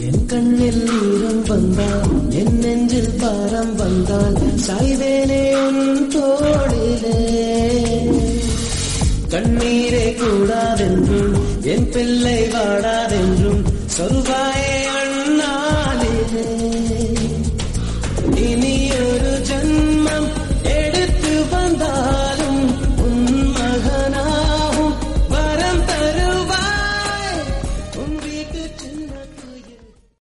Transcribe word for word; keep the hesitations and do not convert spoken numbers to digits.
என் கண்ணில் ஈரம் வந்தால் என் நெஞ்சில் பாரம் வந்தால் சாய்வேனே உன் தோளிலே. கண்ணீரே கூடாதென்றும் என் பிள்ளை வாடாதென்றும் சொல்வார்